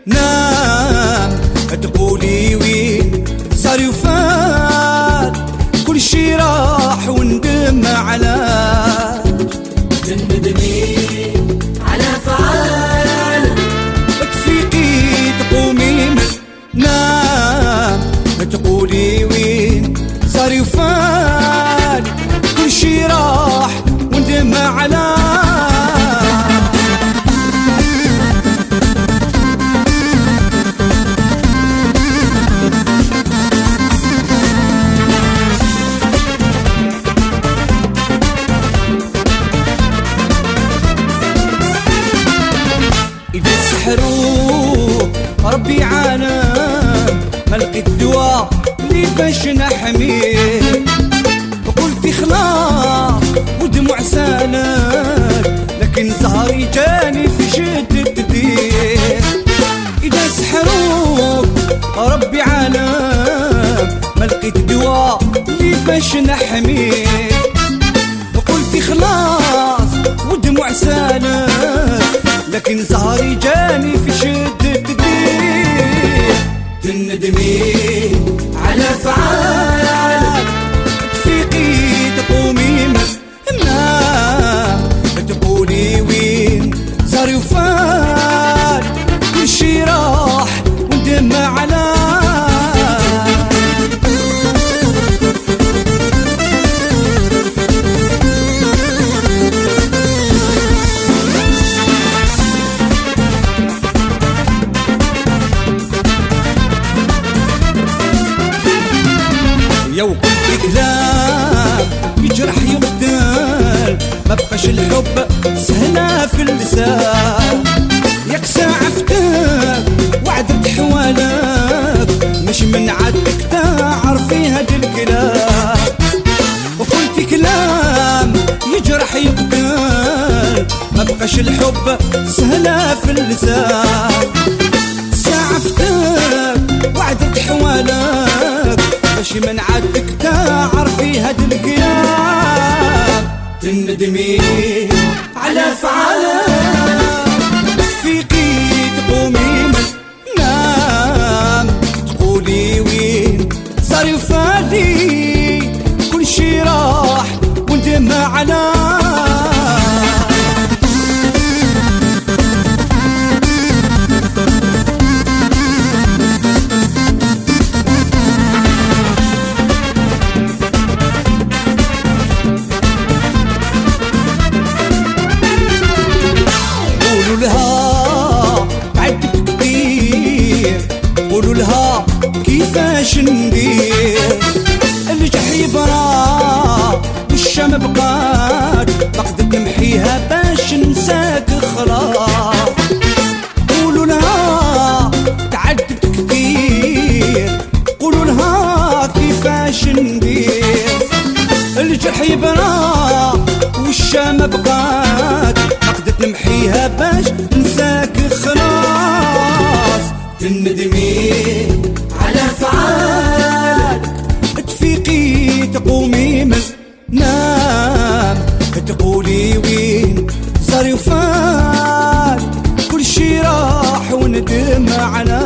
نام تقولي وين صار يفات كل شي راح وندم علاش تندمي على فعال تفيقي تقومي نام تقولي وين صار يفات كل شي راح وندم علاش سحروه ربي عالم ما لقيت دواء لي باش نحميه وقلت خلاص ودموع سالت لكن زهري جاني في شدة الدين إذا سحروه ربي عالم ما لقيت دواء لي باش نحميه وقلت خلاص ودموع سالت لكن زهري جاني في شدة الدين تندمي على فعال تفيقي تقومي منام تقولي وين زهري وفات كل شي راح وندم على يو كل كلام يجرح يقتل ما بقاش الحب سهلة في اللسان ياك ساعفتك وعدت حوالك مش من عدك تعرفي هاد الكلام وقلت كلام يجرح يقتل ما بقاش الحب سهلة في اللسان ساعفتك وعدت حوالك ماشي من عدك تعرفي هاد الكلام تندمي على فعالك تفيقي تقومي نام تقولي وين صار يفادي كل شي راح وندم على قولوا لها كيفاش ندير الجحي برا والشام بقات فقدت نمحيها باش نساك خلاص قولوا لها تعدت كتير قولوا لها كيفاش ندير الجحي برا والشام بقات فقدت نمحيها باش نساك خلاص تندمي على فعالك تفيقي تقومي نام تقولي وين صار يفات كل شي راح وندم على